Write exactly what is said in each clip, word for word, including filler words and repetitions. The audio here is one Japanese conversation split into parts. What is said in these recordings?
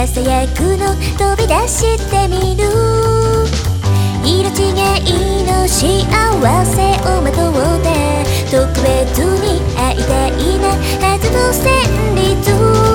ささやくの飛び出してみる。色違いの幸せをまとって特別に会いたいなはずの旋律。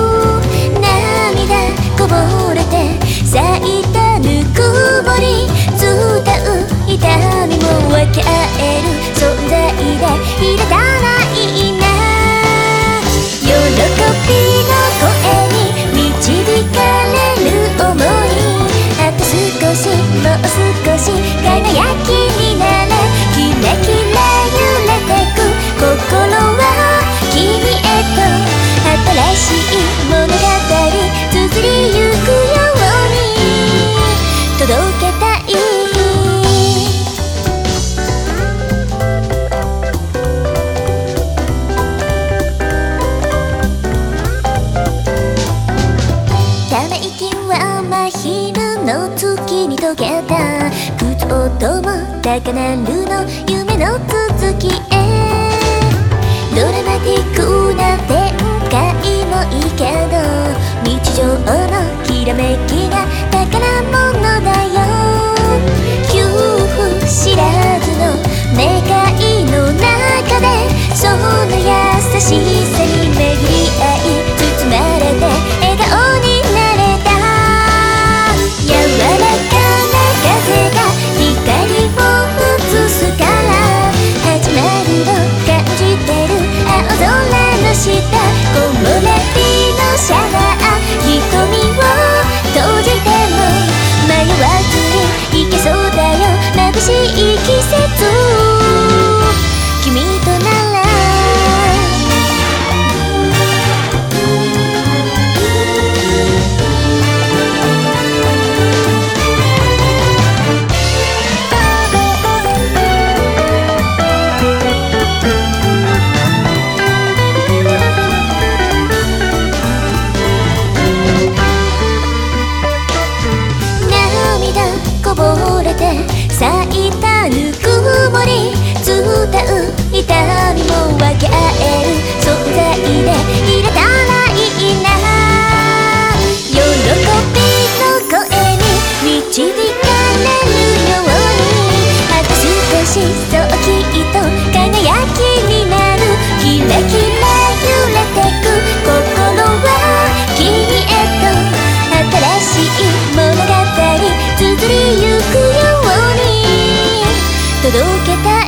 涙こぼれて咲いたぬくもり伝う痛みも分け合える存在でいらないな。喜びの声に導かれる想い。あと少しもう少し輝きになれ。キラキラ揺れてく心は君へと新しい物語綴りゆくように届けたい。ため息は真昼の月に溶けた靴音も高鳴るの夢の続きへ。ドラマティックな展開もいいけど日常のきらめきが宝物だよ。給付知らずの願いの中でその優しさに巡り合い包まれて笑顔になれた。柔らかな風が光を映すから始まりを感じてる青空の下木漏れ日のシャワー瞳を閉じても迷わずに行けそうだよ眩しい季節君となら。こぼれて咲いたぬくもり伝う痛みも分け合える存在でいれたらいいな。喜びの声に導かれるようにあと少しそうきっと輝きになる。キラキラ揺れてく心は君へと新しい物語綴りゆくように届けた